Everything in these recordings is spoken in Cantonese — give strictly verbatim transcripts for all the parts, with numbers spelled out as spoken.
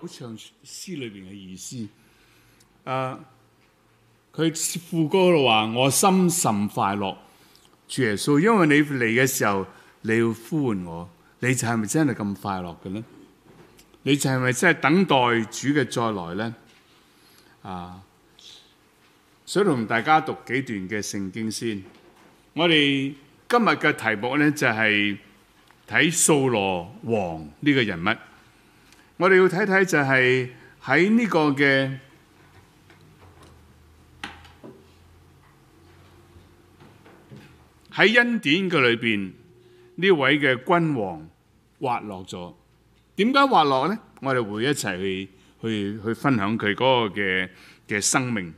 唱詩裏邊嘅意思。誒，佢副歌度話：我心甚快樂，主耶穌，因為你嚟嘅時候，你要呼喚我，你就係咪真係咁快樂嘅咧？你就係咪真係等待主嘅再來咧？啊，想同大家讀幾段嘅聖經先。我哋今日嘅題目咧就係睇掃羅王呢個人物。我哋要睇睇就係喺呢個嘅喺恩典嘅裏邊，呢位嘅君王滑落咗。點解滑落咧？我哋會一齊去去去分享佢嗰個嘅嘅生命。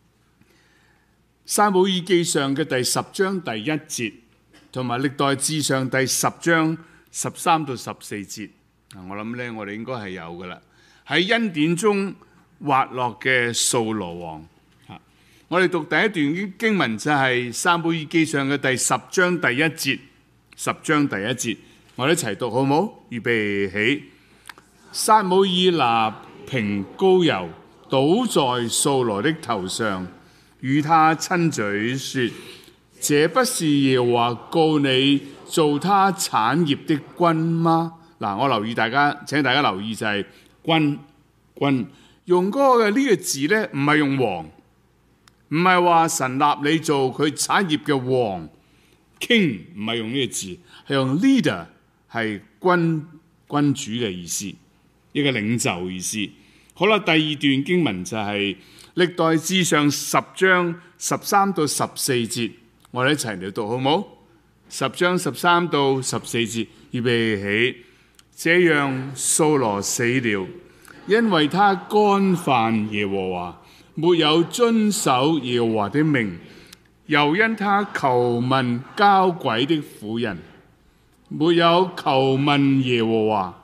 撒母耳記上嘅第十章第一節，同埋歷代志上第十章十三到十四節。嗱，我諗咧，我哋應該係有噶啦。喺恩典中滑落嘅掃羅王。嚇，我哋讀第一段經文就係撒母耳記上嘅第十章第一節。十章第一節，我哋一齊讀好冇？預備起。撒母耳拿瓶膏油倒在掃羅的頭上，與他親嘴說：這不是耶和華告你做他產業的君嗎？嗱，我留意大家，請大家留意就係君君用嗰個嘅呢個字咧，唔係用王，唔係話神立你做佢產業嘅王 king， 唔係用呢個字，係用 leader， 係君君主嘅意思，一個領袖意思。好啦，第二段經文就係歷代志上十章十三到十四節，我哋一齊嚟讀好冇？十章十三到十四節，預備起。這樣掃羅死了，因為他干犯耶和華，沒有遵守耶和華的命，又因他求問交鬼的婦人，沒有求問耶和華。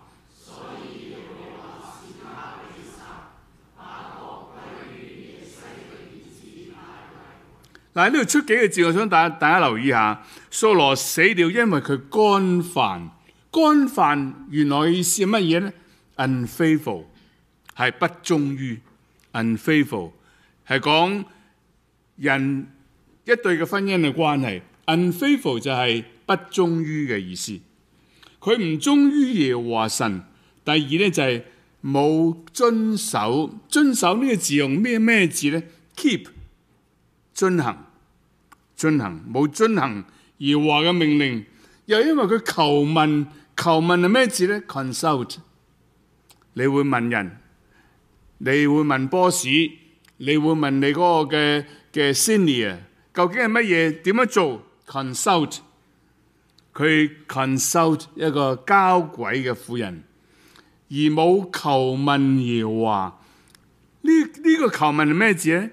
嗱，喺呢度出幾個字，我想大家大家留意下。掃羅死了，因為佢干犯。干犯原來嘅意思係乜嘢咧 ？unfaithful 係不忠於 ，unfaithful 係講人一對嘅婚姻嘅關係。unfaithful 就係不忠於嘅意思。佢唔忠於耶和華神。第二咧就係冇遵守，遵守呢個字用咩咩字咧 ？keep 遵行，遵行冇遵行耶和華嘅命令。又因為佢求問，求問係咩字咧 ？consult， 你會問人，你會問 boss， 你會問你嗰個嘅嘅 senior， 究竟係乜嘢？點樣做 ？consult， 佢 consult 一個交鬼嘅婦人，而冇求問耶和華。呢呢個求問係咩字咧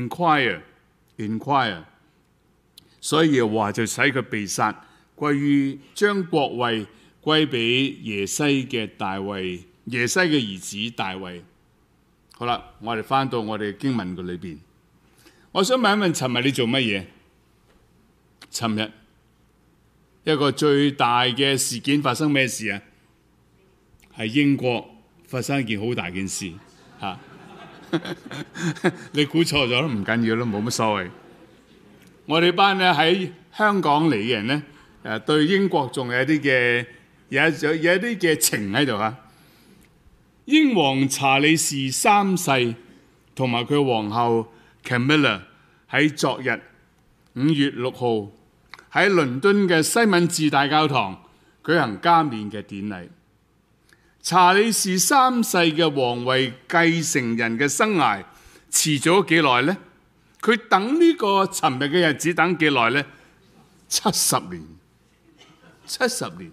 ？inquire，inquire， 所以耶和華就使佢被殺。歸於將國位歸俾耶西嘅大衛，耶西嘅兒子大衛。好啦，我哋翻到我哋經文嘅裏邊，我想問一問，尋日你做乜嘢？尋日一個最大嘅事件發生咩事啊？係英國發生一件好大件事嚇。啊、你估錯咗都唔緊要啦，冇乜所謂。我哋班咧喺香港嚟嘅人咧。誒對英國仲有啲嘅有有有一啲嘅情喺度嚇。英皇查理士三世同埋佢皇后 Camilla 喺昨日五月六號喺倫敦嘅西敏寺大教堂舉行加冕嘅典禮。查理士三世嘅皇位繼承人嘅生涯遲咗幾耐呢？佢等呢個尋日嘅日子等幾耐呢？七十年。七十年，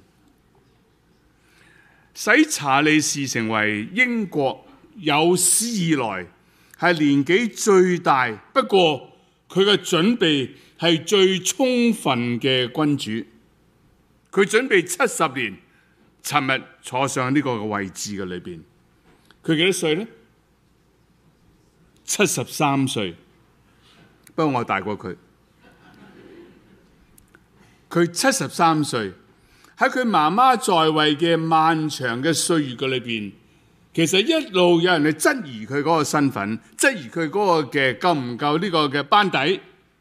使查理士成為英國有史以來係年紀最大，不過佢嘅準備係最充分嘅君主。佢準備七十年，尋日坐上呢個位置嘅裏邊。佢幾多歲呢？七十三歲，不過我大過佢。佢七十三歲。喺佢媽媽在位嘅漫長嘅歲月嘅裏邊， 其實一路有人去質疑佢嗰個身份，質疑佢嗰個嘅夠唔夠呢個嘅班底。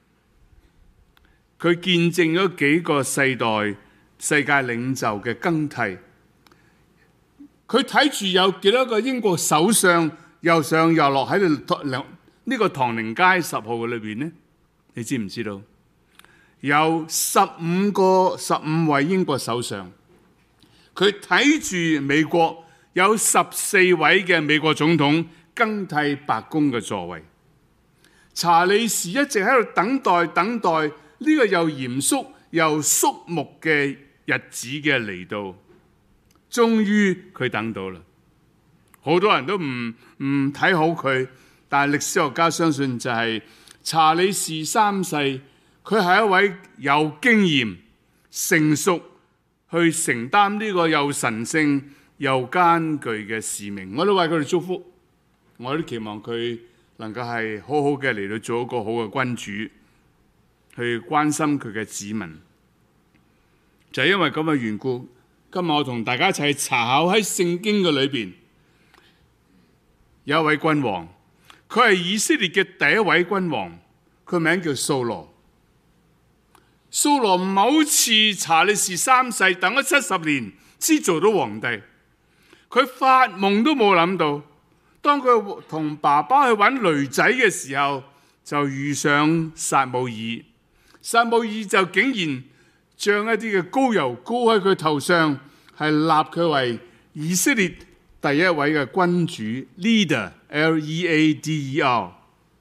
佢見證咗幾個世代世界領袖嘅更替。佢睇住有幾多個英國首相又上又落喺度呢個唐寧街十號嘅裏邊呢？你知唔知道？有十五個十五位英國首相。佢睇住美國有十四位嘅美國總統更替白宮嘅座位。查理士一直喺度等待等待呢個又嚴肅又肅穆嘅日子嘅嚟到，終於佢等到啦。好多人都唔唔睇好佢，但係歷史學家相信就係查理士三世，佢係一位有經驗、成熟去承擔呢個又神聖又艱巨嘅使命。我都為佢哋祝福，我都期望佢能夠係好好嘅嚟到做一個好嘅君主，去關心佢嘅子民。就係因為咁嘅緣故，今日我同大家一齊查考喺聖經嘅裏邊，有一位君王，佢係以色列嘅第一位君王，佢名叫掃羅。掃羅唔係好似查理士三世等咗七十年先做到皇帝，佢發夢都冇諗到，當佢同爸爸去揾驢仔嘅時候，就遇上撒母耳。撒母耳就竟然將一啲嘅膏油膏喺佢頭上，係立佢為以色列第一位嘅君主 leader L E A D E R。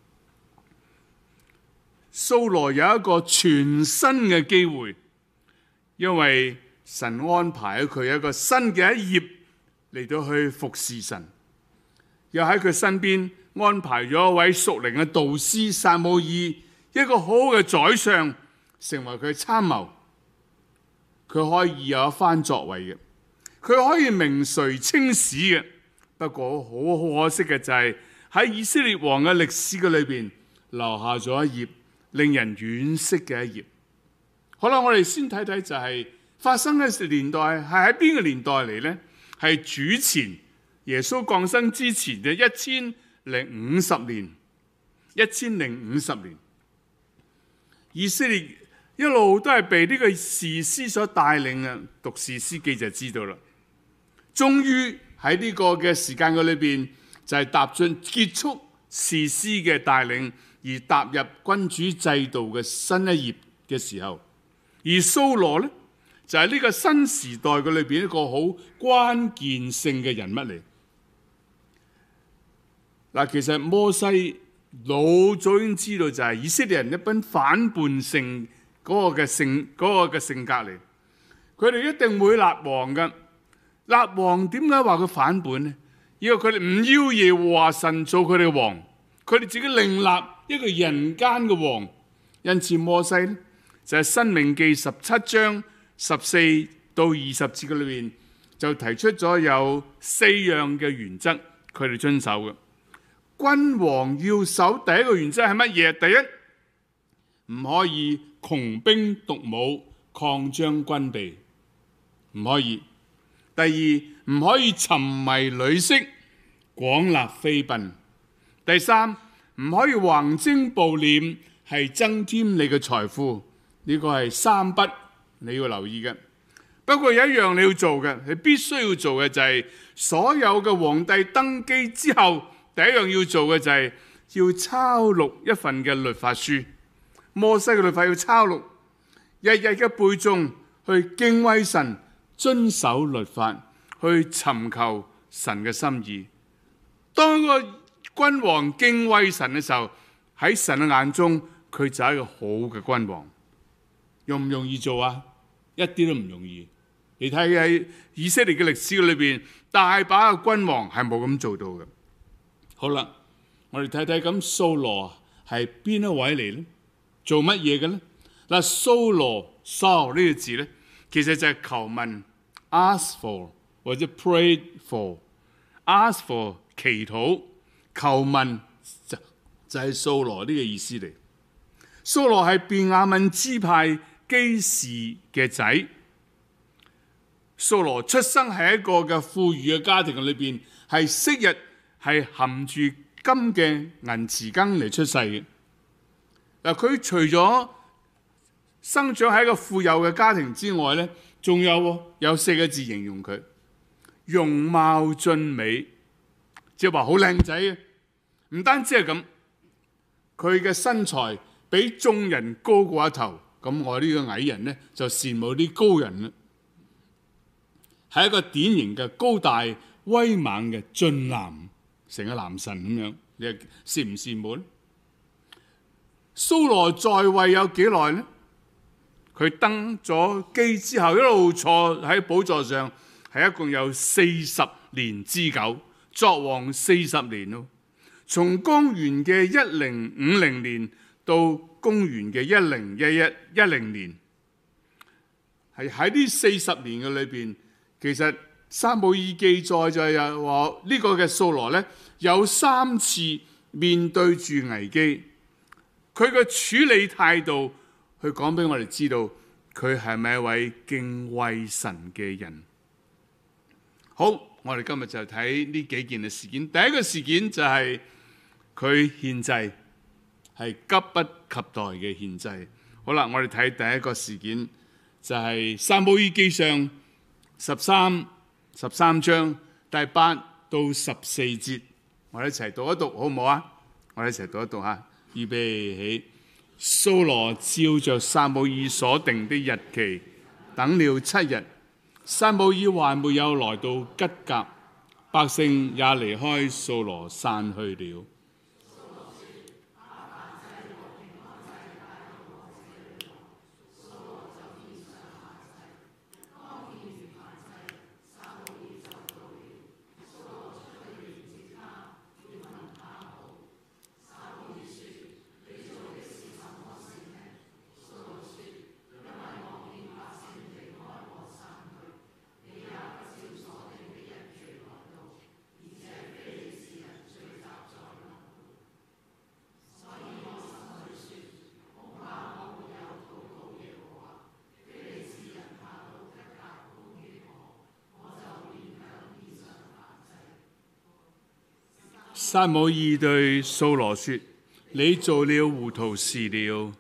掃羅有一個全新嘅機會，因為神安排咗佢一個新嘅一頁嚟到去服侍神，又喺佢身邊安排咗一位屬靈嘅導師撒母耳，一個好好嘅宰相，成為佢參謀。佢可以有一番作為嘅，佢可以名垂青史嘅。不過好好可惜嘅就係喺以色列王嘅歷史嘅裏邊留下咗一頁令人惋惜嘅一頁。好啦，我哋先睇睇就係發生嘅年代係喺邊個年代嚟呢？係主前耶穌降生之前嘅一千零五十年，一千零五十年，以色列一路都係被呢個士師所帶領啊。讀士師記就知道啦。終於喺呢個嘅時間嘅裏邊，就係、是、踏進結束士師嘅帶領，而踏入君主制度嘅新一頁嘅時候，而掃羅呢，就係、是、呢個新時代嘅裏邊一個好關鍵性嘅人物嚟。嗱，其實摩西老早已經知道，就係以色列人一班反叛性嗰個嘅性嗰個嘅性格嚟，佢哋一定會立王㗎。立王點解話佢反叛呢？因為佢哋唔要耶和華神做佢哋嘅王，佢哋自己另立一個人間嘅王。因此摩西呢，就係申命記十七章十四到二十節嘅裏邊就提出咗有四樣嘅原則，佢哋遵守嘅。君王要守第一個原則係乜嘢？第一，唔可以窮兵黷武、擴張軍備，唔可以。第二，唔可以沉迷女色、廣納妃嬪。第三，唔可以橫徵暴斂，係增添你嘅財富。呢、這個係三不你要留意嘅。不過有一樣你要做嘅，係必須要做嘅就係、是、所有嘅皇帝登基之後，第一樣要做嘅就係要抄錄一份嘅律法書。摩西嘅律法要抄錄，日日嘅背誦，去敬畏神，遵守律法，去尋求神嘅心意。當個君王敬畏神嘅時候，喺神嘅眼中，佢就係一個好嘅君王。容唔容易做啊？一啲都唔容易。你睇喺以色列嘅歷史裏邊，大把嘅君王係冇咁做到嘅。好啦，我哋睇睇咁掃羅係邊一位嚟呢？做乜嘢嘅呢？嗱，掃羅掃呢個字呢，其實就係求問 ，ask for 或者 pray for，ask for 祈禱，求問就就係掃羅呢個意思嚟。掃羅係便雅憫支派基士嘅仔。掃羅出生喺一個嘅富裕嘅家庭裏邊， 係昔日係含住金嘅銀匙羹嚟出世嘅。嗱，佢除咗生長喺一個富有嘅家庭之外咧，仲有有四個字形容佢：容貌俊美，即係話好靚仔嘅。唔單止係咁，佢嘅身材比眾人高過一頭。咁我呢個矮人咧就羨慕啲高人啦。係一個典型嘅高大威猛嘅俊男，成個男神咁樣，你羨唔羨慕咧？蘇羅在位有幾耐呢？佢登咗基之後，一路坐喺寶座上，係一共有四十年之久，作王四十年咯。從公元嘅一零五零年到公元嘅一零一一一零年，係喺呢四十年嘅裏邊，其實撒母耳記載就係話呢個嘅掃羅咧，有三次面對住危機。佢嘅處理態度，去講俾我哋知道，佢係咪一位敬畏神嘅人？好，我哋今日就睇呢幾件嘅事件。第一個事件就係佢獻祭，係急不及待嘅獻祭。好啦，我哋睇第一個事件，就係撒母耳記上十三十三章第八到十四節，我哋一齊讀一讀，好唔好啊？我哋一齊讀一讀吓。預備起，掃羅照着撒母耳所定的日期等了七日，撒母耳還沒有來到吉甲，百姓也離開掃羅散去了。撒母耳對掃羅說：你做了糊塗事了。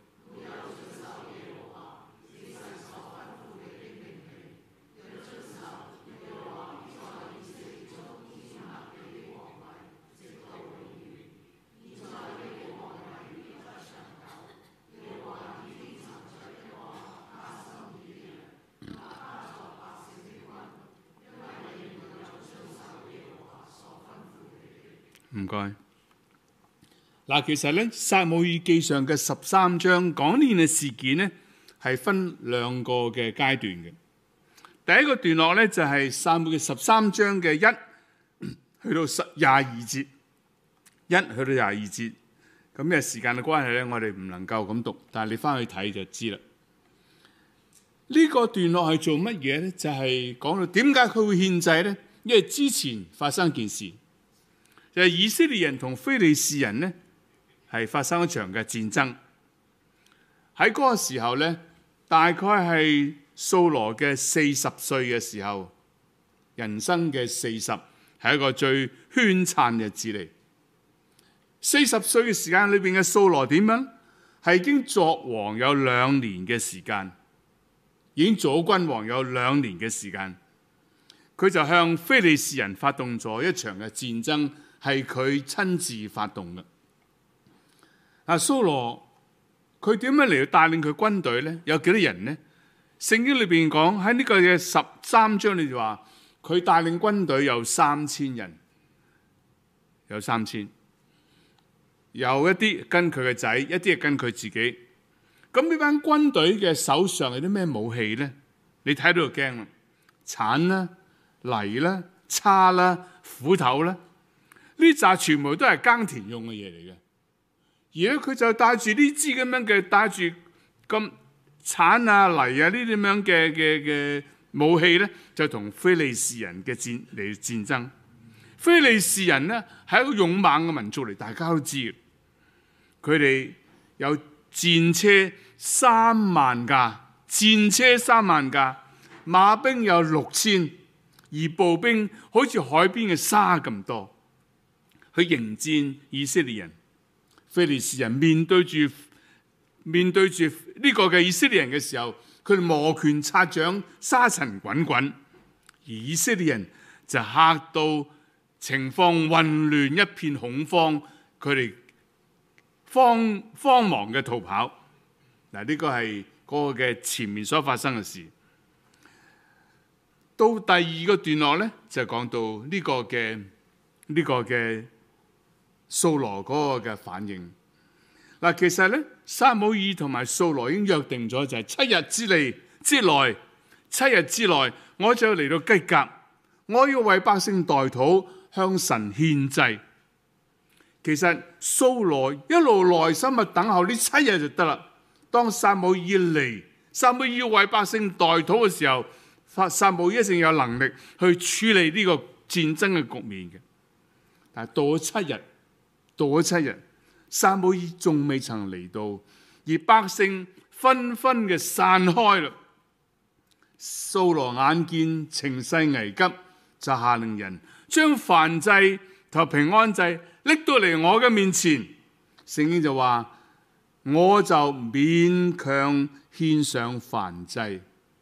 唔該。嗱，其實咧，撒母耳記上嘅十三章講呢件事件呢，係分兩個嘅階段嘅。第一個段落咧就係撒母耳十三章嘅一去到十廿二節，一去到廿二節。咁因為時間嘅關係咧，我哋唔能夠咁讀，但係你翻去睇就知啦。呢、這個段落係做乜嘢咧？就係、是、講到點解佢會獻祭咧？因為之前發生件事。就係以色列人同非利士人呢，係發生一場嘅戰爭。喺嗰個時候呢，大概係掃羅嘅四十歲嘅時候，人生嘅四十係一個最璀璨嘅日子嚟。四十歲嘅時間裏邊嘅掃羅點樣？係已經作王有兩年嘅時間，已經做君王有兩年嘅時間。佢就向非利士人發動咗一場嘅戰爭。係佢親自發動嘅。啊，掃羅佢點樣嚟帶領佢軍隊呢？有幾多人呢？聖經裏邊講喺呢個嘅十三章，你就話佢帶領軍隊有三千人，有三千，有一啲跟佢嘅仔，一啲係跟佢自己。咁呢班軍隊嘅手上有啲咩武器呢？你睇到就驚啦，鏟啦、泥啦、叉啦、斧頭啦。呢紮全部都係耕田用嘅嘢嚟嘅，而咧佢就帶住呢支咁樣嘅，帶住咁鏟啊泥啊呢啲咁樣嘅嘅嘅武器咧，就同非利士人嘅戰嚟戰爭。非利士人咧係一個勇猛嘅民族嚟，大家都知嘅。佢哋有戰車三萬架，戰車三萬架，馬兵有六千， 而步兵好似海邊嘅沙咁多，去迎戰以色列人。非利士人面對住面對住呢個嘅以色列人嘅時候，佢哋摩拳擦掌，沙塵滾滾，而以色列人就嚇到情況混亂，一片恐慌，佢哋慌慌忙嘅逃跑。嗱，呢個係嗰個嘅前面所發生嘅事。到第二個段落咧，就講到呢個嘅呢、呢個嘅掃羅嗰個嘅反應。嗱，其實咧，撒母耳同埋掃羅已經約定咗，就係七日之內之內，七日之內，我就嚟到吉甲，我要為百姓代禱，向神獻祭。其實掃羅一路耐心嘅等候呢七日就得啦。當撒母耳嚟，撒母耳要為百姓代禱嘅時候，撒母耳一定有能力去處理呢個戰爭嘅局面嘅。但係到咗七日，到咗七日，撒母耳仲未曾嚟到，而百姓紛紛嘅散開啦。掃羅眼見情勢危急，就下令人將燔祭同平安祭拎到嚟我嘅面前。聖經就話，我就勉強獻上燔祭。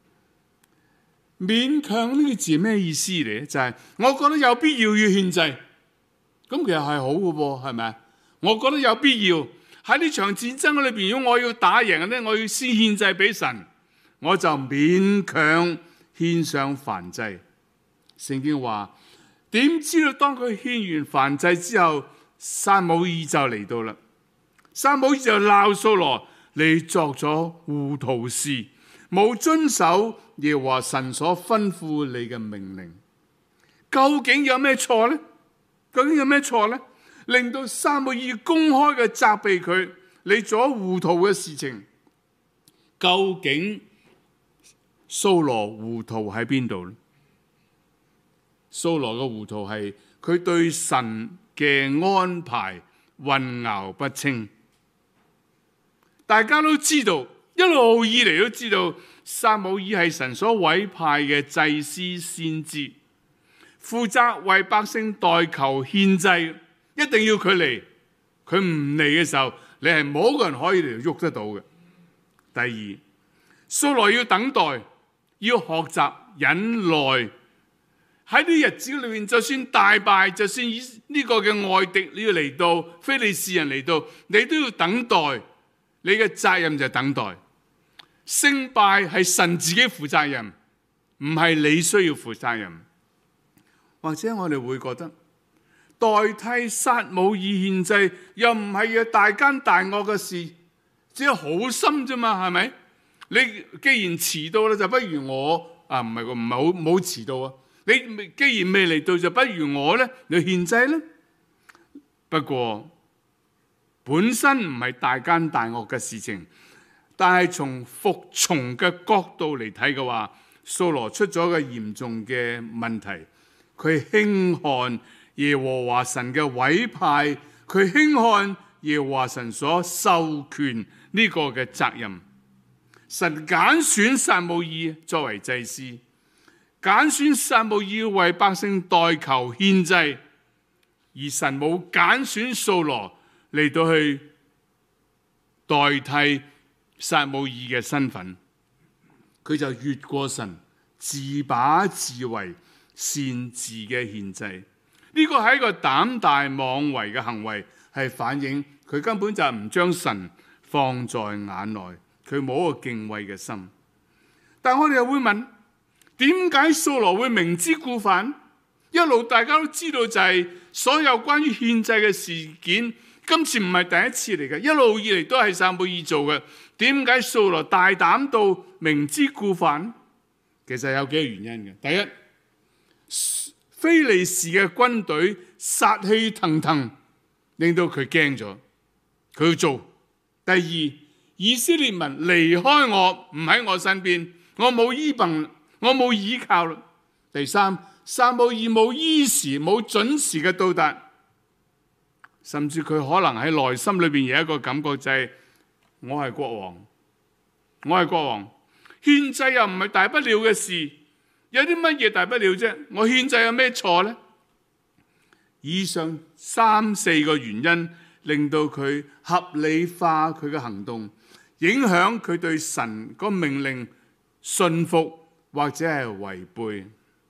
勉強呢個字咩意思嚟？就係、是、我覺得有必要要獻祭，咁其實係好嘅噃，係咪？我覺得有必要喺呢場戰爭裏邊，如果我要打贏咧，我要先獻祭俾神，我就勉強獻上燔祭。聖經話，點知道當佢獻完燔祭之後，撒母耳就嚟到啦。撒母耳就鬧掃羅，你作咗糊塗事，冇遵守耶和華神所吩咐你嘅命令。究竟有咩錯呢？究竟有咩錯呢？令到撒母耳公開嘅責備佢，你做咗糊塗嘅事情。究竟掃羅糊塗喺邊度呢？掃羅嘅糊塗係佢對神嘅安排混淆不清。大家都知道，一路以嚟都知道，撒母耳係神所委派嘅祭司先知，負責為百姓代求獻祭，一定要佢嚟。佢唔嚟嘅時候，你係冇個人可以嚟喐得到嘅。第二，掃羅要等待，要學習忍耐。喺呢日子裏面，就算大敗，就算呢個嘅外敵你要嚟到，非利士人嚟到，你都要等待。你嘅責任就係等待。勝敗係神自己負責任，唔係你需要負責任。或者我哋會覺得代替撒母耳獻祭，又唔係要大奸大惡嘅事，只係好心啫嘛，係咪？你既然遲到啦，就不如我啊，唔係唔係好冇遲到啊。你既然未嚟到，就不如我咧，你獻祭啦。不過本身唔係大奸大惡嘅事情，但係從服從嘅角度嚟睇嘅話，掃羅出咗個嚴重嘅問題。佢輕看耶和華神嘅委派，佢輕看耶和華神所授權呢個嘅責任。神揀選撒母耳作為祭司，揀選撒母耳為百姓代求獻祭，而神冇揀選掃羅嚟到去代替撒母耳嘅身份，佢就越過神，自把自為，擅自嘅獻祭。呢個係一個膽大妄為嘅行為，係反映佢根本就唔將神放在眼內，佢冇一個敬畏嘅心。但我哋又會問，點解掃羅會明知故犯？一路大家都知道，就係所有關於獻祭嘅事件，今次唔係第一次嚟嘅，一路以嚟都係撒母耳做嘅。點解掃羅大膽到明知故犯？其實有幾個原因嘅。第一，非利士嘅軍隊殺氣騰騰，令到佢驚咗，佢要做。第二，以色列民離開我，唔喺我身邊，我冇依憑，我冇依靠啦。第三，撒母耳冇依時冇準時嘅到達，甚至佢可能喺內心裏邊有一個感覺，就係我係國王，我係國王，獻祭又唔係大不了嘅事， 有啲乜嘢大不了啫？我獻祭有咩錯呢？以上三四個原因令到佢合理化佢嘅行動，影響佢對神個命令信服或者係違背。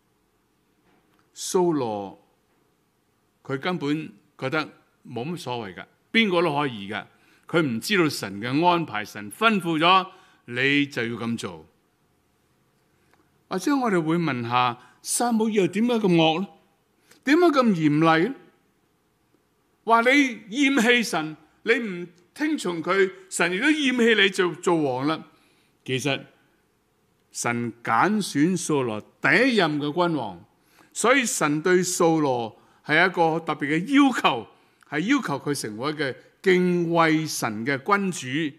掃羅佢根本覺得冇乜所謂㗎，邊個都可以㗎。佢唔知道神嘅安排，神吩咐咗你就要咁做。或者我哋會問下，撒母耳又點解咁惡呢？點解咁嚴厲呢？話你厭棄神，你唔聽從佢，神亦都厭棄你做做王啦。其實神揀選掃羅第一任嘅君王，所以神對掃羅係一個特別嘅要求，係要求佢成為一個敬畏神嘅君主。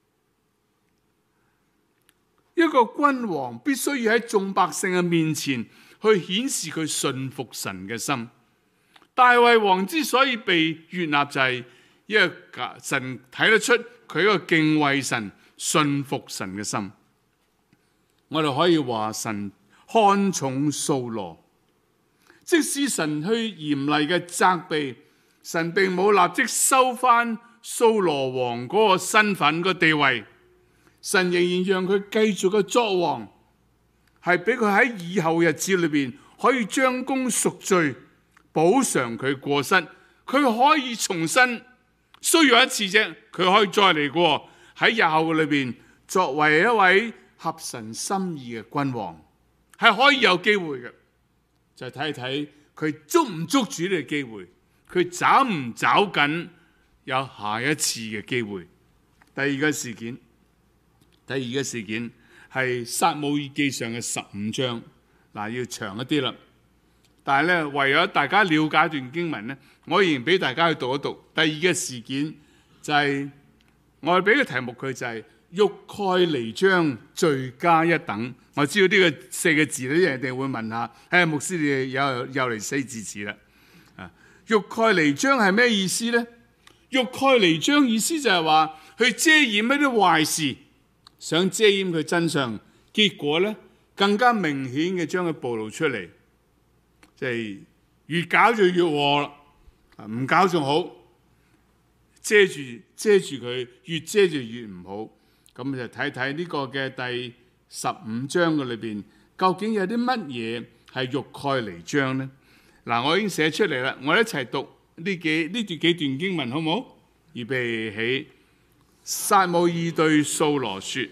一個君王必須要喺眾百姓嘅面前去顯示佢信服神嘅心。大衛王之所以被悅納，就係因為神睇得出佢一個敬畏神、信服神嘅心。我哋可以話神看重掃羅，即使神去嚴厲嘅責備，神並冇立即收翻掃羅王嗰個身份、個地位。神仍然讓佢繼續嘅作王，係俾佢喺以後日子裏邊可以將功贖罪，補償佢過失。佢可以重新需要一次啫，佢可以再嚟過喺日後裏邊作為一位合神心意嘅君王，係可以有機會嘅。就睇睇佢捉唔捉住呢個機會，佢找唔找緊有下一次嘅機會。第二個事件。第二個事件係撒母耳記上嘅十五章，嗱，要長一啲啦。但係咧，為咗大家了解段經文咧，我仍然俾大家去讀一讀。第二個事件就係、是、我哋俾個題目佢就係、是、欲蓋彌彰，罪加一等。我知道呢個四個字咧，啲人一定會問下：誒，牧師你又又嚟四字詞啦？啊，欲蓋彌彰係咩意思咧？欲蓋彌彰意思就係話去遮掩一啲壞事。想遮掩佢真相，結果咧更加明顯嘅將佢暴露出嚟，即係越搞就越禍啦，唔搞仲好，遮住遮住佢，越遮就越唔好。咁就睇睇呢個嘅第十五章嘅裏邊，究竟有啲乜嘢係欲蓋彌彰呢？嗱，我已經寫出嚟啦，我哋一齊讀呢幾呢段幾段經文好唔好？預備起。撒母耳對掃羅說：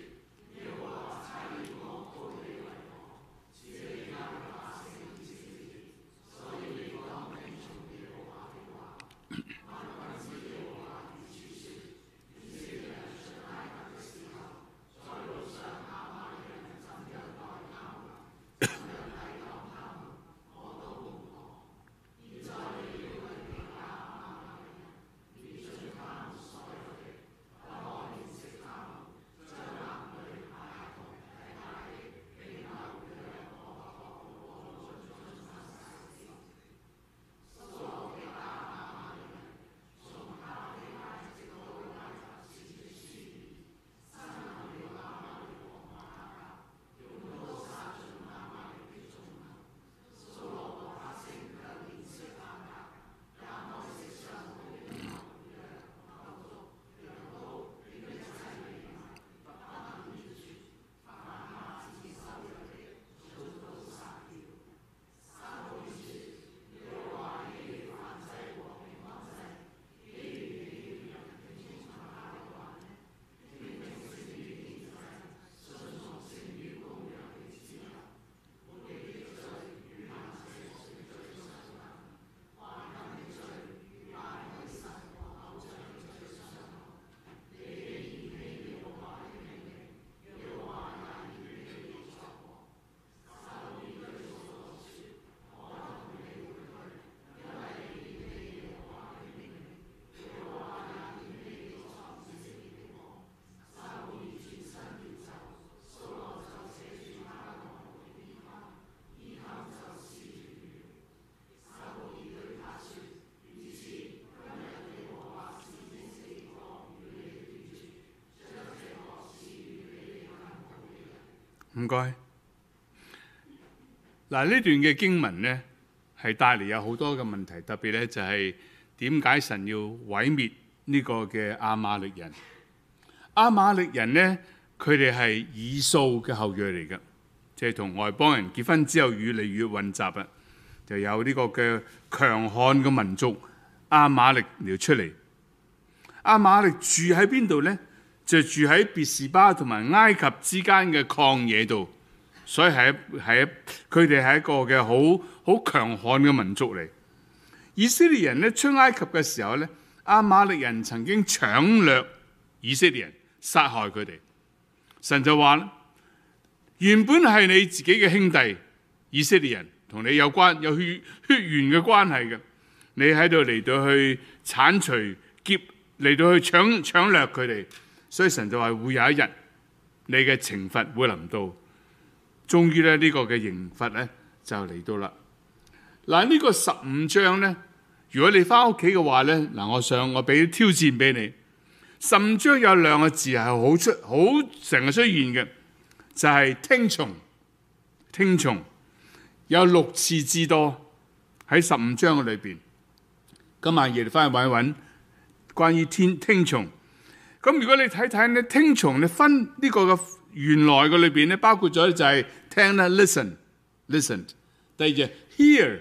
唔該。 嗱，呢段嘅經文呢，係帶嚟有好多嘅問題，特別咧就係點解神要毀滅呢個嘅亞瑪力人？亞瑪力人呢，佢哋係以掃嘅後裔嚟嘅，即係同外邦人結婚之後越嚟越混雜啊，就有呢個嘅強悍嘅民族亞瑪力嚟出嚟。亞瑪力住喺邊度呢？就住喺別是巴同埋埃及之間嘅曠野度。所以係係佢哋係一個嘅好好強悍嘅民族嚟。以色列人咧出埃及嘅時候咧，亞瑪力人曾經搶掠以色列人，殺害佢哋。神就話：原本係你自己嘅兄弟以色列人，同你有關有血血緣嘅關係嘅，你喺度嚟到去剷除劫嚟到去搶搶掠佢哋，所以神就話會有一日你嘅懲罰會臨到。終於咧呢個嘅刑罰咧就嚟到啦。嗱，呢個十五章咧，如果你翻屋企嘅話咧，嗱，我想我俾挑戰俾你。十五章有兩個字係好出好成日出現嘅，就係聽從。聽從有六次之多喺十五章嘅裏邊。今晚夜翻去揾一揾關於聽聽從。咁如果你睇睇咧，聽從你分呢個嘅原來嘅裏邊咧，包括咗就係聽啦 ，listen listen。第二就 hear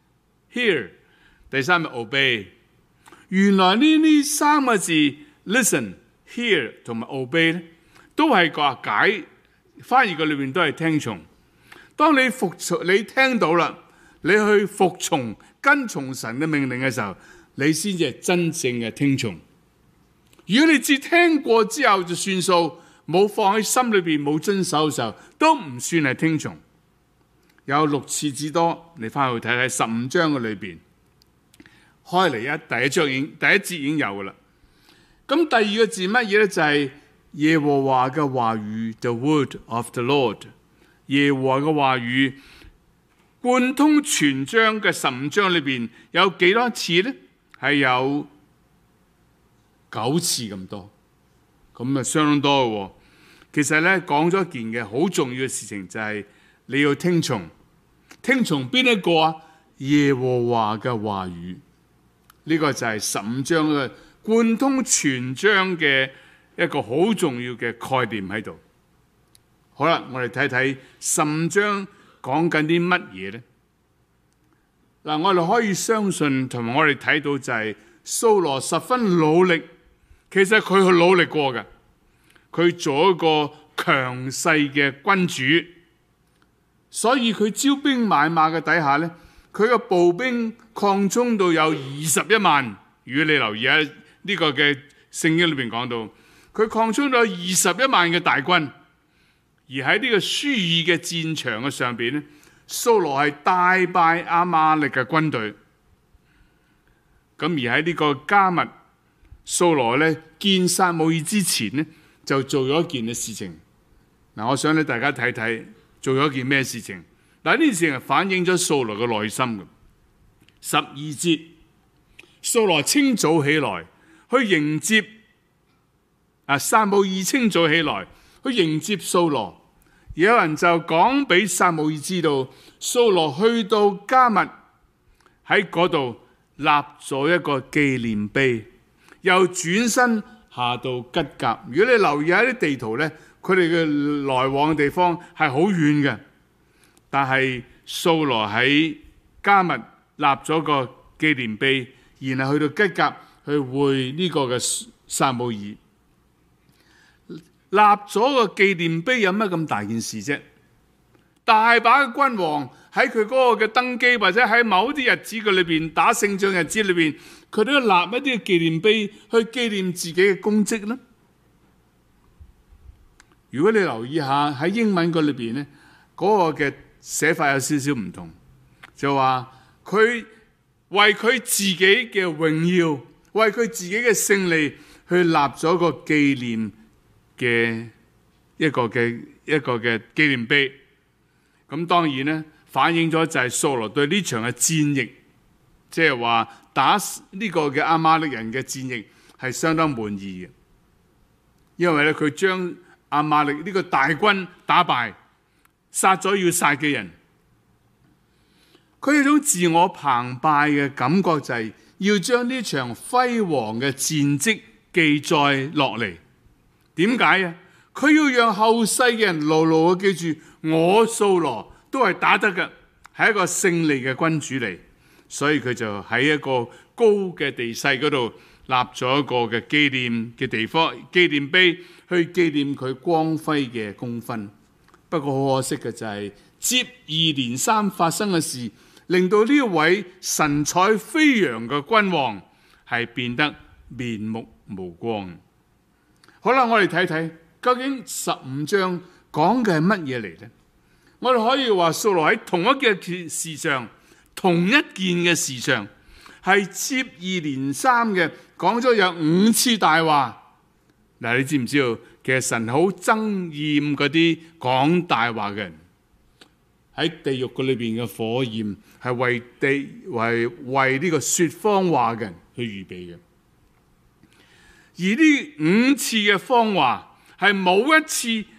hear。第三係 obey。原來呢呢三個字 listen、hear 同埋 obey 咧，都係個解翻譯嘅裏邊都係聽從。當你服從，你聽到啦，你去服從跟從神嘅命令嘅時候，你先至係真正嘅聽從。如果你只聽過之後就算數，冇放喺心裏邊，冇遵守嘅時候，都唔算係聽從。有六次之多，你翻去睇睇十五章嘅裏邊，開嚟一第一章已經第一節已經有噶啦。咁第二個字乜嘢咧？就係、是、耶和華嘅話語 ，the word of the Lord。耶和華嘅話語貫通全章嘅十五章裏邊有幾多次咧？係有九次咁多，咁啊相當多嘅喎。其實咧講咗一件嘅好重要嘅事情，就係你要聽從，聽從邊一個啊？耶和華嘅話語，呢、這個就係十五章嘅貫通全章嘅一個好重要嘅概念喺度。好啦，我哋睇睇十五章講緊啲乜嘢咧？嗱，我哋可以相信同埋我哋睇到就係掃羅十分努力，其實佢去努力過嘅。佢做一個強勢嘅君主，所以佢招兵買馬嘅底下呢，佢嘅步兵擴充到有二十一萬。如果你留意喺呢個嘅聖經裏邊講到，佢擴充到二十一萬嘅大軍，而喺呢個書珥嘅戰場嘅上邊呢，掃羅係大敗亞瑪力嘅軍隊。咁而喺呢個迦密，掃羅呢見撒母耳之前呢，就做咗一件嘅事情。嗱，我想咧大家睇睇做咗一件咩事情。嗱，呢件事情反映咗掃羅嘅內心嘅。十二節，掃羅清早起來去迎接啊，撒母耳清早起來去迎接掃羅。有人就講俾撒母耳知道，掃羅去到迦密喺嗰度立咗一個紀念碑，又轉身下到吉甲。如果你留意一下啲地圖呢，佢哋嘅來往嘅地方係好遠嘅。但係掃羅喺迦密立咗個紀念碑，然後去到吉甲去會呢個嘅撒母耳。立咗個紀念碑有乜咁大件事啫？大把嘅君王喺佢嗰個嘅登基，或者喺某啲日子嘅裏邊打勝仗日子裏邊，佢都要立一啲嘅紀念碑去紀念自己嘅功績啦。如果你留意下喺英文嗰裏邊咧，嗰個嘅寫法有少少唔同，就話佢為佢自己嘅榮耀，為佢自己嘅勝利去立咗個紀念嘅一個嘅一個嘅紀念碑。咁當然咧，反映咗就係掃羅對呢場嘅戰役，即係話打呢個嘅亞瑪力人嘅戰役係相當滿意嘅，因為咧佢將亞瑪力呢個大軍打敗，殺咗要殺嘅人， 佢有種自我澎湃嘅感覺，就係要將呢場輝煌嘅戰績記載落嚟。點解啊？佢要讓後世嘅人牢牢嘅記住，我掃羅都係打得嘅，係一個勝利嘅君主嚟。所以佢就喺一個高嘅地勢嗰度立咗一個嘅紀念嘅地方，紀念碑去紀念佢光輝嘅功勳。不過好可惜嘅就係接二連三發生嘅事，令到呢一位神采飛揚嘅君王係變得面目無光。好啦，我哋睇睇究竟十五章講嘅係乜嘢嚟呢？我哋可以話掃羅喺同一件事上，同一件嘅事上，係接二連三嘅講咗有五次大話。嗱，你知唔知道？其實神好憎厭嗰啲講大話嘅人。喺地獄嘅裏邊嘅火焰係為地為為呢個說謊話嘅人去預備嘅。而呢五次嘅謊話係冇一次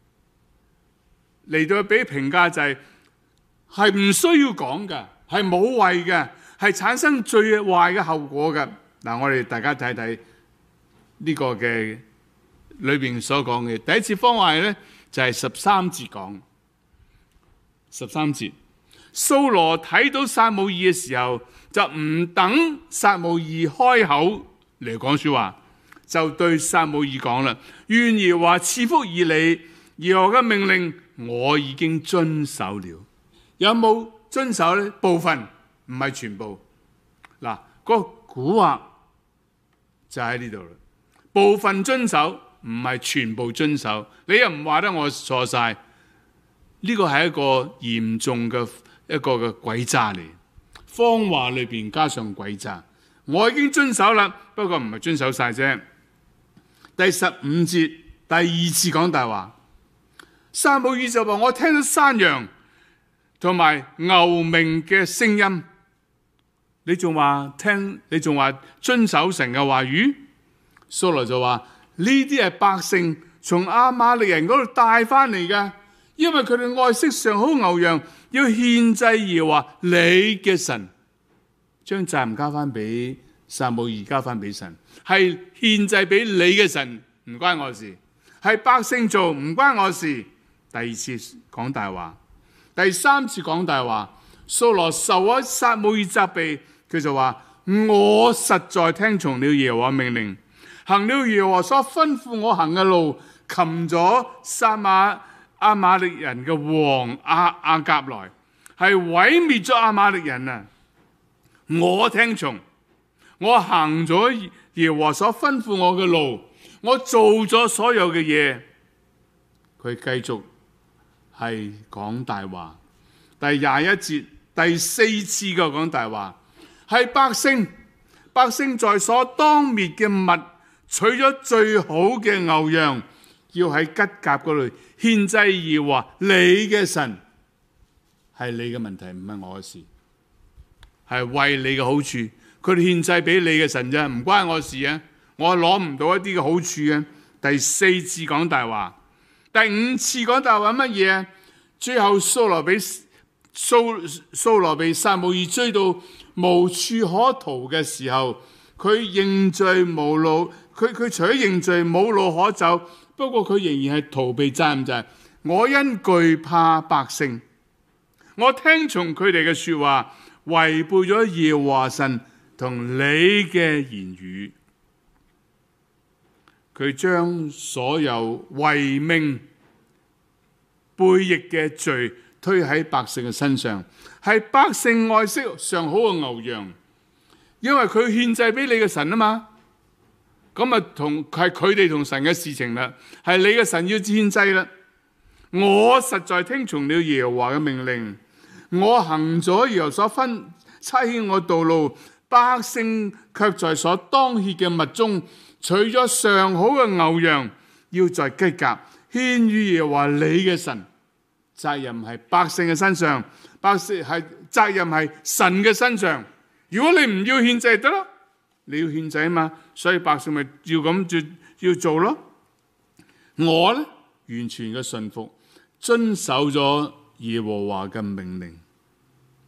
嚟到俾評價，就係係唔需要講嘅，係冇謂嘅，係產生最壞嘅後果嘅。嗱，我哋大家睇睇呢個嘅裏邊所講嘅第一次謊話咧，就係十三節講。十三節，掃羅睇到撒母耳嘅時候，就唔等撒母耳開口嚟講說話，就對撒母耳講啦：願耶和華賜福以你，耶和華嘅命令我已經遵守了。有冇遵守呢？部分，唔係全部。嗱，嗰個蠱惑就喺呢度啦。部分遵守，唔係全部遵守。你又唔話得我錯晒。呢個係一個嚴重嘅一個嘅詭詐嚟，謊話裏邊加上詭詐。我已經遵守啦，不過唔係遵守晒啫。第十五節第二次講大話，撒母耳就話：我聽到山羊同埋牛鳴嘅聲音，你仲話聽？你仲話遵守神嘅話語？掃羅就話：呢啲係百姓從亞瑪力人嗰度帶翻嚟㗎。因為佢哋愛惜上好牛羊，要獻祭耶和華你嘅神，將責任交翻俾撒母耳，交翻俾神，係獻祭俾你嘅神，唔關我事，係百姓做，唔關我事。第二次講大話，第三次講大話，掃羅受咗撒母耳責備，佢就話：我實在聽從了耶和華命令，行了耶和華所吩咐我行嘅路，擒咗撒馬亞瑪力人嘅王亞亞甲來，係毀滅咗亞瑪力人啊！我聽從，我行咗耶和華所吩咐我嘅路，我做咗所有嘅嘢。佢繼續係講大話。第廿一節第四次嘅講大話，係百姓百姓在所當滅嘅物取咗最好嘅牛羊，要喺吉甲嗰度獻祭耶和華你嘅神，係你嘅問題，唔係我嘅事，係為你嘅好處。佢哋獻祭俾你嘅神啫，唔關我事啊！我攞唔到一啲嘅好處啊！第四次講大話，第五次講大話乜嘢啊？最後掃羅俾掃掃羅被撒母耳追到無處可逃嘅時候，佢認罪無路，佢佢除咗認罪冇路可走。不過佢仍然係逃避責任，就係我因懼怕百姓，我聽從佢哋嘅說話，違背咗耶和華神同你嘅言語。佢將所有違命背逆嘅罪推喺百姓嘅身上，係百姓愛惜上好嘅牛羊，因為佢獻祭俾你嘅神啊嘛。咁啊，同係佢哋同神嘅事情啦，係你嘅神要獻祭啦。我實在聽從了耶和華嘅命令，我行咗耶和華所分差遣我道路，百姓卻在所當獻嘅物中取咗上好嘅牛羊，要在吉甲獻於耶和華你嘅神。責任係百姓嘅身上，百姓係責任係神嘅身上。如果你唔要獻祭得咯。你要獻祭嘛，所以百姓咪要咁做要做咯。我咧完全嘅順服，遵守咗耶和華嘅命令。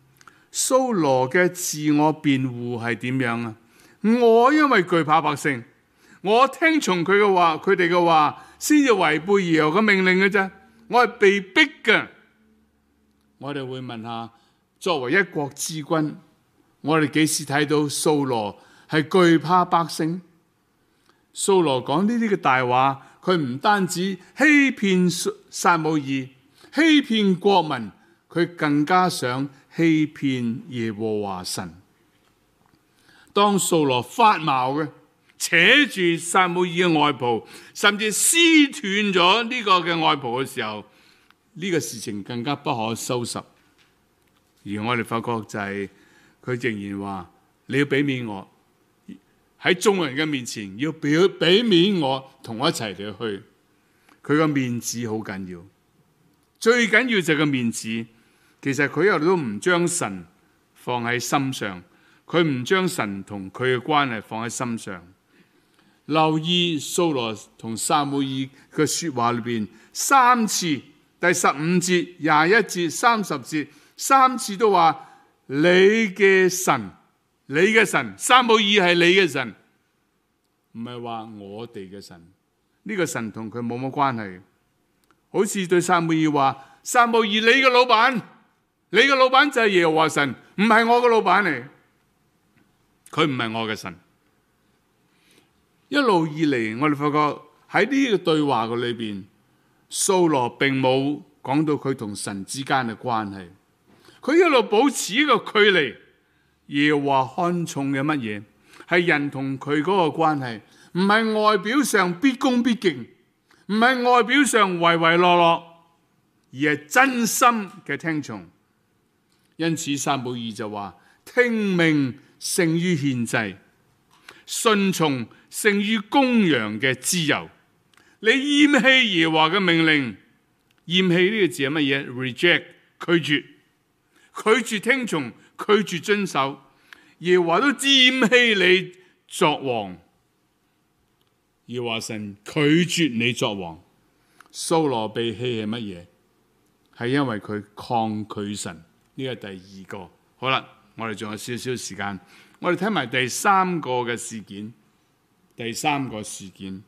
掃羅嘅自我辯護係點樣啊？我因為懼怕百姓，我聽從佢嘅話，佢哋嘅話，先至違背耶和華嘅命令嘅啫。我係被逼嘅。我哋會問下，作為一國之君，我哋幾時睇到掃羅係懼怕百姓？掃羅講呢啲嘅大話，佢唔單止欺騙撒母耳，欺騙國民，佢更加想欺騙耶和華神。當掃羅發矛嘅，扯住撒母耳嘅外袍，甚至撕斷咗呢個嘅外袍嘅時候，呢個事情更加不可收拾。而我哋發覺就係佢仍然話，你要俾面我，喺眾人嘅面前要俾俾面我，同我一齊嚟去。佢個面子好緊要，最緊要就係個面子。其實佢又都唔將神放喺心上，佢唔將神同佢嘅關係放喺心上。留意掃羅同撒母耳嘅說話裏邊，三次，第十五節、廿一節、三十節，三次都話你嘅神，你嘅神，撒母耳係你嘅神，唔係話我哋嘅神。呢個神同佢冇乜關係。好似對撒母耳話，撒母耳你嘅老闆，你嘅老闆就係耶和華神，唔係我嘅老闆嚟，佢唔係我嘅神。一路以嚟，我哋發覺喺呢個對話嘅裏邊，掃羅並冇講到佢同神之間嘅關係，佢一路保持一個距離。耶和華看重嘅乜嘢？係人同佢嗰個關係，唔係外表上必恭必敬，唔係外表上唯唯諾諾，而係真心嘅聽從。因此撒母耳就話：聽命勝於獻祭，順從勝於公羊嘅脂油。你厭棄耶和華嘅命令，厭棄呢個字係乜嘢 ？reject 拒絕，拒絕聽從，拒絕遵守。耶和華都厭棄你作王，耶和華神拒絕你作王。掃羅被棄係乜嘢？係因為佢抗拒神。呢個第二個。好啦，我哋仲有少少時間，我哋睇埋第三個嘅事件。第三個事件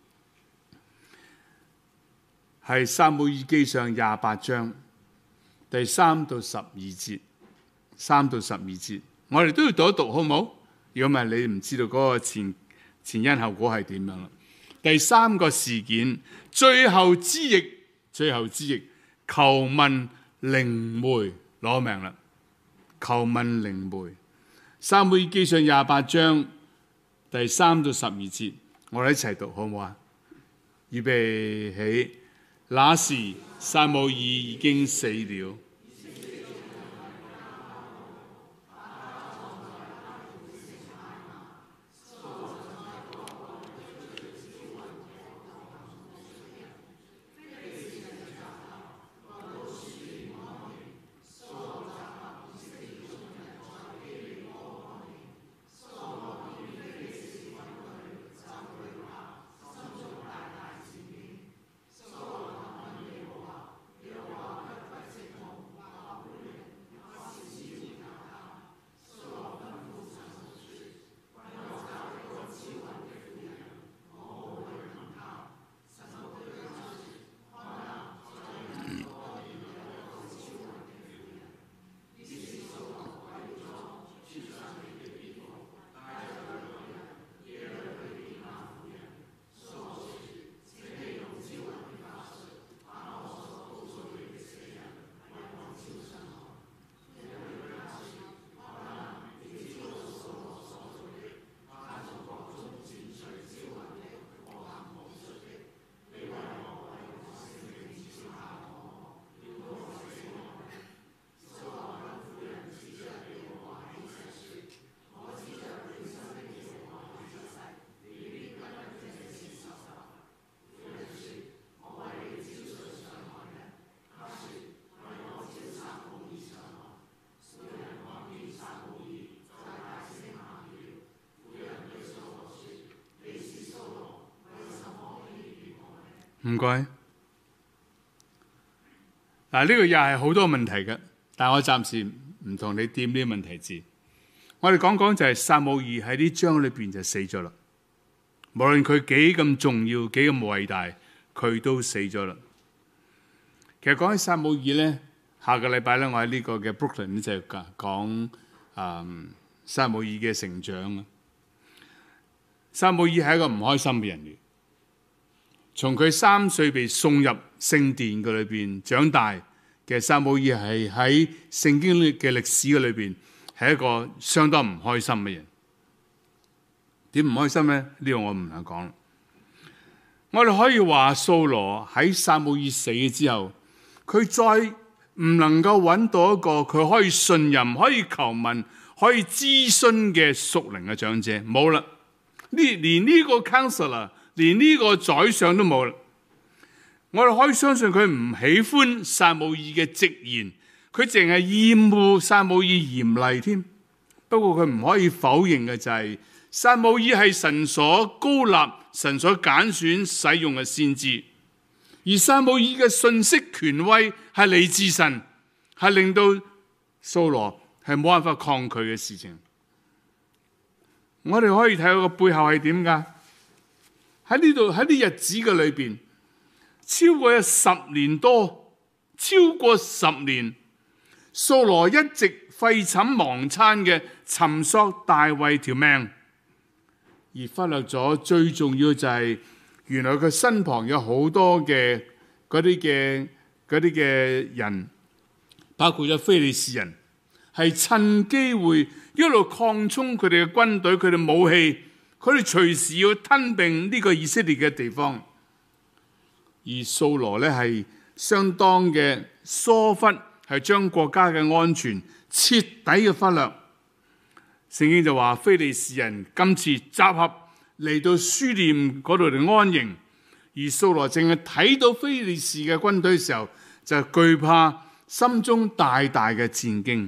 係撒母耳記上廿八章第三到十二節，三到十二節，我哋都要讀一讀，好唔好？如果唔係，你唔知道嗰個前前因後果係點樣啦。第三個事件，最後之役，最後之役，求問靈媒攞命啦！求問靈媒，撒母耳記上廿八章第三到十二節，我哋一齊讀好唔好啊？預備起，那時撒母耳已經死了。唔該。嗱，呢個又係好多問題嘅，但係我暫時唔同你掂呢啲問題字。我哋講講就係撒母耳喺呢章裏邊就死咗啦。無論佢幾咁重要，幾咁偉大，佢都死咗啦。其實講起撒母耳咧，下個禮拜咧，我喺呢個嘅 Brooklyn 就講誒撒母耳嘅成長。撒母耳係一個唔開心嘅人嚟，從佢三歲被送入聖殿嘅裏邊長大嘅撒母耳係喺聖經嘅歷史嘅裏邊係一個相當唔開心嘅人。點唔開心咧？呢個我唔能講。我哋可以話掃羅喺撒母耳死咗之後，佢再唔能夠揾到一個佢可以信任、可以求問、可以諮詢嘅屬靈嘅長者，冇啦。呢連呢個 counselor， 連呢個宰相都冇啦。我哋可以相信佢唔喜歡撒母耳嘅直言，佢淨係厭惡撒母耳嚴厲添。不過佢唔可以否認嘅就係、是、撒母耳係神所膏立、神所揀選使用嘅先知，而撒母耳嘅信息權威係嚟自神，係令到掃羅係冇辦法抗拒嘅事情。我哋可以睇到個背後係點㗎？喺呢度喺啲日子嘅裏邊，超過有十年多，超過十年，掃羅一直廢寢忘餐嘅尋索大衛條命，而忽略咗最重要就係原來佢身旁有好多嘅嗰啲嘅嗰啲嘅人，包括咗非利士人，係趁機會一路擴充佢哋嘅軍隊、佢哋武器，佢哋隨時要吞併呢個以色列嘅地方。而掃羅咧係相當嘅疏忽，係將國家嘅安全徹底嘅忽略。聖經就話非利士人今次集合嚟到書念嗰度嚟安營，而掃羅淨係睇到非利士嘅軍隊嘅時候，就懼怕，心中大大嘅戰驚。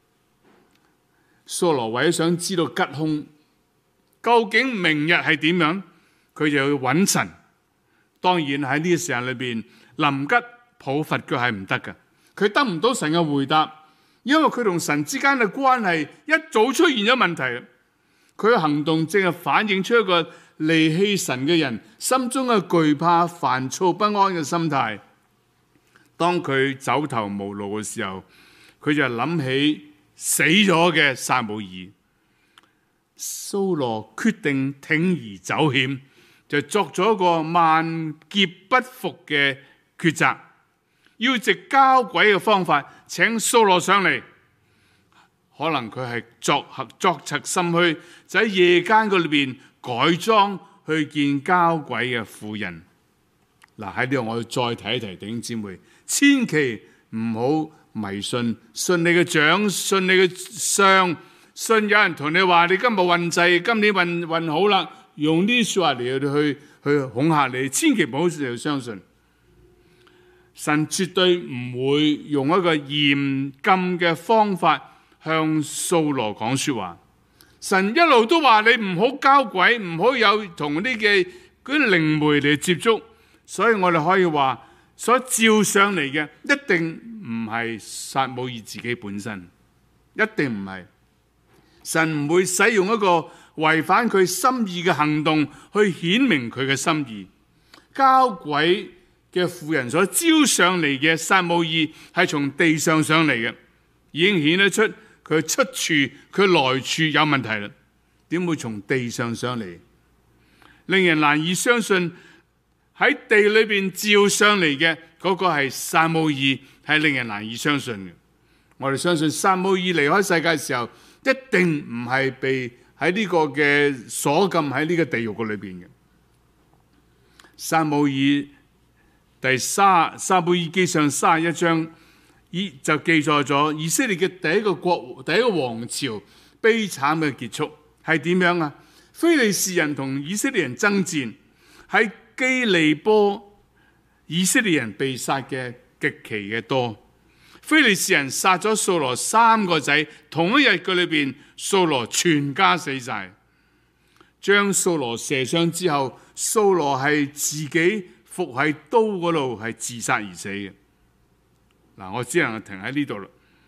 掃羅為咗想知道吉凶，究竟明日係點樣，佢就要揾神。當然喺呢個時間裏邊，臨急抱佛腳係唔得嘅，佢得唔到神嘅回答，因為佢同神之間嘅關係一早出現咗問題。佢嘅行動正係反映出一個離棄神嘅人心中嘅懼怕、煩躁不安嘅心態。當佢走投無路嘅時候，佢就諗起死咗嘅撒母耳。掃羅決定鋌而走險，就作咗一個萬劫不復嘅抉擇，要藉交鬼嘅方法請掃羅上嚟。可能佢係作合作賊心虛，就喺夜間嗰裏邊改裝去見交鬼嘅婦人。嗱，喺呢度我要再提一提弟兄姊妹，千祈唔好迷信，信你嘅長，信你嘅相，信有人同你話你今日運滯，今年運運好啦，用呢啲說話嚟去去恐嚇你，千祈唔好就相信。神絕對唔會用一個嚴禁嘅方法向掃羅講說話。神一路都話你唔好交鬼，唔好有同啲嘅嗰啲靈媒嚟接觸。所以我哋可以話，所照上嚟嘅一定唔係撒母耳自己本身，一定唔係。神唔會使用一個違反佢心意嘅行動去顯明佢嘅心意。交鬼嘅婦人所招上嚟嘅撒母耳係從地上上嚟嘅，已經顯得出佢出處、佢來處有問題啦。點會從地上上嚟？令人難以相信。喺地裏邊照上嚟嘅嗰個係撒母耳，係令人難以相信嘅。我哋相信撒母耳離開世界嘅時候，一定唔係被喺呢個嘅鎖禁喺呢個地獄嘅裏邊嘅。撒母耳第三撒母耳記上三十一章，以就記載咗以色列嘅第一個國第一個王朝悲慘嘅結束係點樣啊？非利士人同以色列人爭戰，喺基利波，以色列人被殺嘅極其嘅多。非利士人殺咗掃羅三個仔，同一日嘅裏邊，掃羅全家死晒。將掃羅射傷之後，掃羅係自己伏喺刀嗰度係自殺而死嘅。嗱，我只能停喺呢度啦。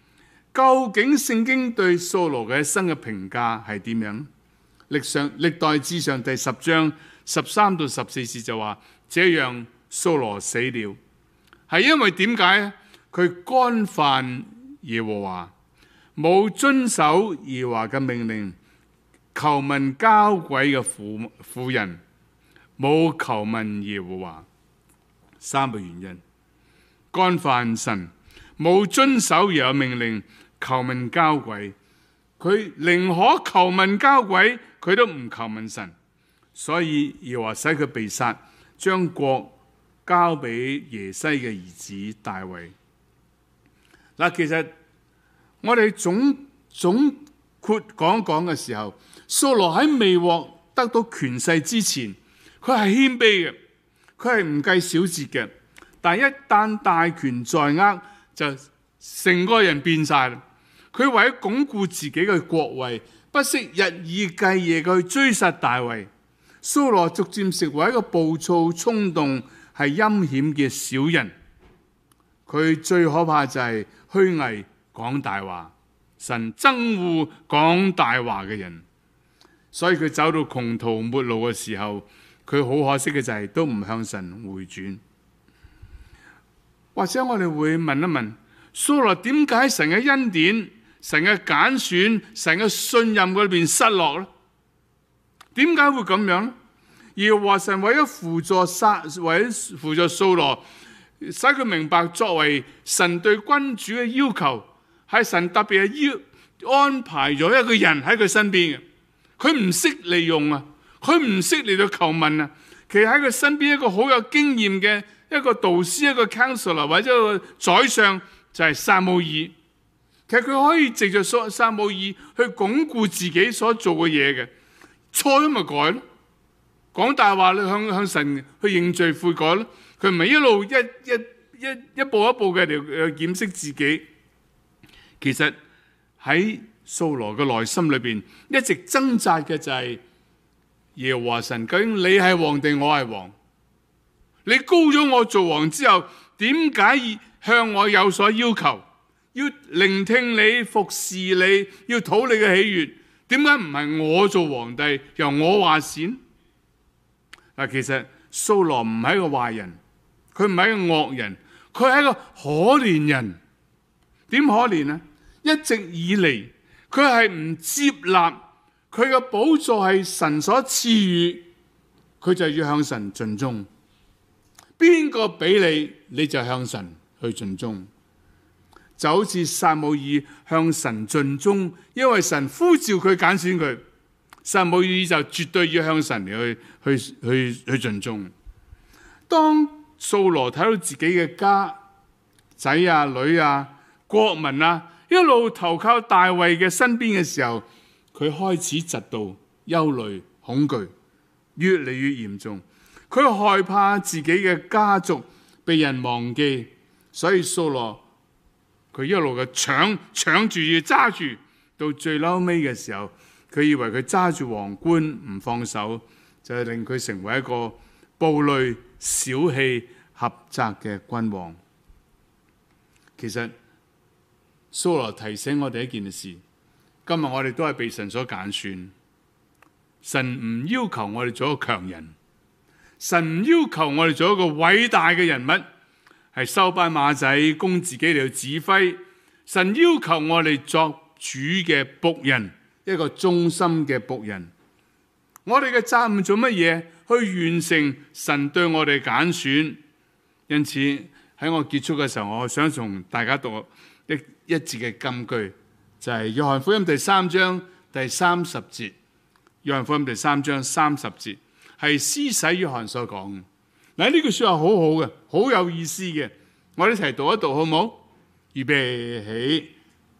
究竟聖經對掃羅嘅一生嘅評價係點樣？歷上歷代志上第十章十三到十四節就話：這樣掃羅死了，係因為點解？佢干犯耶和華，冇遵守耶和華嘅命令，求問交鬼嘅婦婦人，冇求問耶和華。三個原因：干犯神，冇遵守耶和華命令，求問交鬼。佢寧可求問交鬼，佢都唔求問神。所以耶和華使佢被殺，將國交俾耶西嘅兒子大衛。嗱，其實我哋總總括講一講嘅時候，掃羅喺未獲得到權勢之前，佢係謙卑嘅，佢係唔計小節嘅。但係一旦大權在握，就成個人變晒啦。佢為咗鞏固自己嘅國位，不惜日以繼夜去追殺大衛。掃羅逐漸成為一個暴躁、衝動、係陰險嘅小人。佢最可怕就係虛偽講大話，神憎惡講大話嘅人。所以佢走到窮途末路嘅時候，佢好可惜嘅就係都唔向神回轉。或者我哋會問一問，掃羅點解神嘅恩典、神嘅揀選、神嘅信任嗰邊失落呢？點解會咁樣呢？耶和華神為咗輔助撒，為咗輔助掃羅，使佢明白作為神對君主嘅要求，係神特別係要安排咗一個人喺佢身邊嘅。佢唔識利用啊，佢唔識嚟到求問啊。其實喺佢身邊一個好有經驗嘅一個導師，一個 counselor 或者一個宰相，就係撒母耳。其實佢可以藉着撒母耳去鞏固自己所做嘅嘢嘅，錯咗咪改咯，講大話咧向向神去認罪悔改咯。佢唔係一路一一一一步一步嘅嚟檢視自己。其實喺掃羅嘅內心裏邊一直掙扎嘅就係耶和華神，究竟你係王定我係王？你高咗我做王之後，點解向我有所要求？要聆聽你，服侍你，要討你嘅喜悅？點解唔係我做皇帝，由我話事？嗱，其實掃羅唔係一個壞人，佢唔係一個惡人，佢係一個可憐人。點可憐呢？一直以嚟佢係唔接納佢嘅寶座係神所賜予，佢就要向神盡忠。邊個俾你，你就向神去盡忠。就好似撒母耳向神盡忠，因為神呼召佢揀選佢，撒母耳就絕對要向神嚟去去去去盡忠。當掃羅睇到自己嘅家仔啊、女啊、國民啊一路投靠大衛嘅身邊嘅時候，佢開始嫉妒、憂慮、恐懼，越嚟越嚴重。佢害怕自己嘅家族被人忘記，所以掃羅佢一路嘅搶搶住要揸住，到最嬲尾嘅時候，佢以為佢揸住皇冠唔放手，就係令佢成為一個暴戾、小氣、狹窄嘅君王。其實掃羅提醒我哋一件事，今日我哋都係被神所揀選，神唔要求我哋做一個強人，神唔要求我哋做一個偉大嘅人物，係收班馬仔供自己嚟去指揮。神要求我哋作主嘅僕人，一個忠心嘅僕人。我哋嘅責任做乜嘢？去完成神對我哋揀選。因此喺我結束嘅時候，我想同大家讀一一節嘅金句，就係、是、約翰福音第三章第三十節。約翰福音第三章三十節係施洗約翰所講嘅。嗱，呢句說話好好嘅，好有意思嘅，我哋一齊讀一讀好唔好？預備起。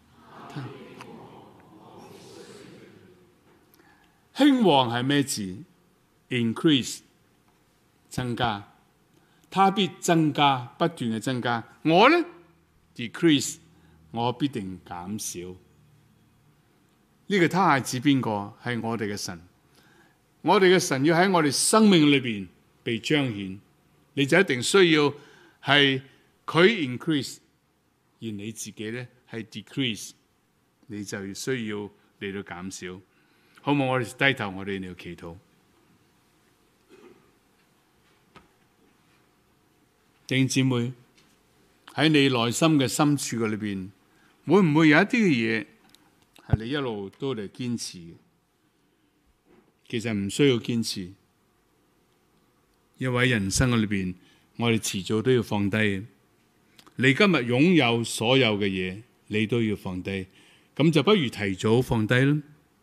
興旺係咩字 ？Increase， 增加，它必增加，不斷嘅增加。我呢 decrease， 我必定減少。呢、這個他係指邊個？係我哋嘅神。我哋嘅神要喺我哋生命裏邊被彰顯，你就一定需要係佢 increase， 而你自己咧係 decrease， 你就需要嚟到減少。好冇？我哋低頭，我哋嚟到祈禱。弟兄姊妹，喺你內心嘅深處嘅裏邊，會唔會有一啲嘅嘢係你一路都嚟堅持嘅？其實唔需要堅持，因為喺人生嘅裏邊，我哋遲早都要放低。你今日擁有所有嘅嘢，你都要放低，咁就不如提早放低啦。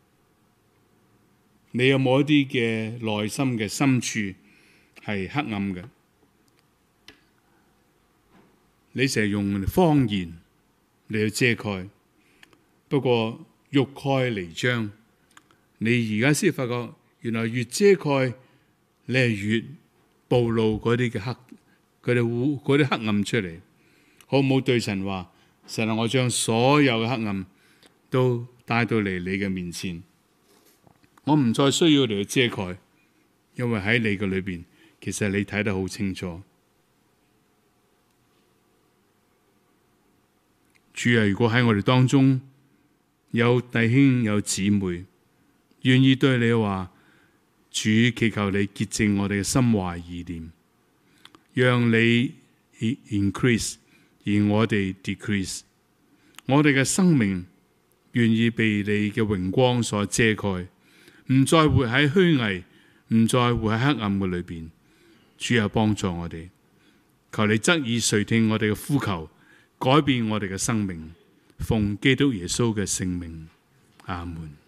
你有冇一啲嘅內心嘅深處係黑暗嘅？你成日用謊言嚟去遮蓋，不過欲蓋彌彰。你而家先發覺，原來越遮蓋，你係越暴露嗰啲嘅黑，嗰啲污，嗰啲黑暗出嚟。好唔好對神話？神啊，我將所有嘅黑暗都帶到嚟你嘅面前，我唔再需要嚟去遮蓋，因為喺你嘅裏邊，其實你睇得好清楚。主啊，如果喺我哋當中有弟兄有姊妹願意對你話，主祈求你潔淨我哋嘅心懷意念，讓你 increase 而我哋 decrease， 我哋嘅生命願意被你嘅榮光所遮蓋，唔再活喺虛偽，唔再活喺黑暗嘅裏邊。主啊，幫助我哋，求你側耳垂聽我哋嘅呼求，改變我哋嘅生命，奉基督耶穌嘅聖名，阿門。